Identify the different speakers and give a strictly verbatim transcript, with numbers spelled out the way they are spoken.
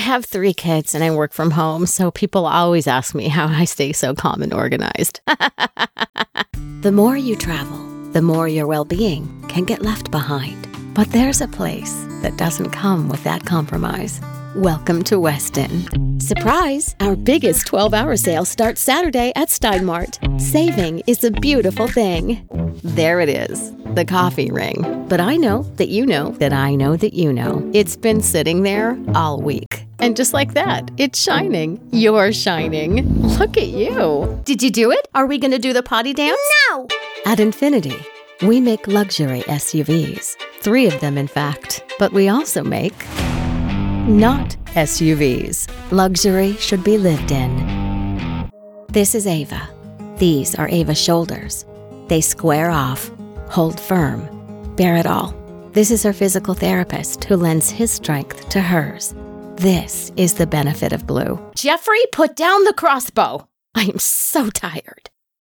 Speaker 1: have three kids and I work from home, so people always ask me how I stay so calm and organized. The more you travel, the more your well-being can get left behind. But there's a place that doesn't come with that compromise. Welcome to Westin. Surprise! Our biggest twelve-hour sale starts Saturday at Stein Mart. Saving is a beautiful thing. There it is, the coffee ring. But I know that you know that I know that you know. It's been sitting there all week. And just like that, it's shining. You're shining. Look at you. Did you do it? Are we going to do the potty dance?
Speaker 2: No!
Speaker 1: At Infinity, we make luxury S U Vs. Three of them, in fact. But we also make not S U Vs. Luxury should be lived in. This is Ava. These are Ava's shoulders. They square off, hold firm, bear it all. This is her physical therapist who lends his strength to hers. This is the benefit of Blue. Jeffrey, put down the crossbow. I am so tired.